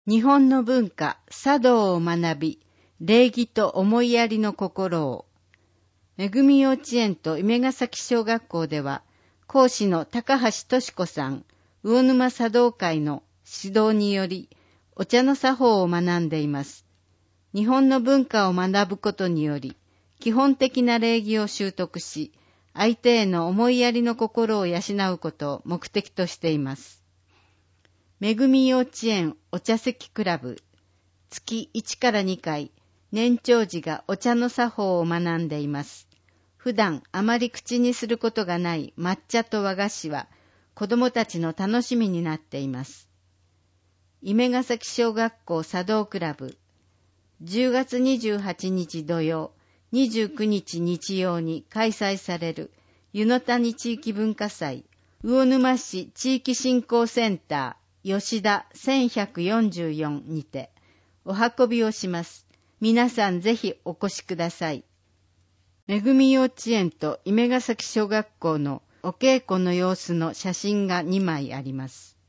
日本の文化、茶道を学び、礼儀と思いやりの心を。めぐみ幼稚園と梅ヶ崎小学校では、講師の高橋敏子さん、魚沼茶道会の指導により、お茶の作法を学んでいます。日本の文化を学ぶことにより、基本的な礼儀を習得し、相手への思いやりの心を養うことを目的としています。めぐみ幼稚園お茶席クラブ、月1から2回、年長児がお茶の作法を学んでいます。普段あまり口にすることがない抹茶と和菓子は、子どもたちの楽しみになっています。梅ヶ崎小学校茶道クラブ、10月28日土曜、29日日曜に開催される湯の谷地域文化祭、魚沼市地域振興センター、吉田1144にてお運びをします。皆さんぜひお越しください。めぐみ幼稚園と梅ヶ崎小学校のお稽古の様子の写真が2枚あります。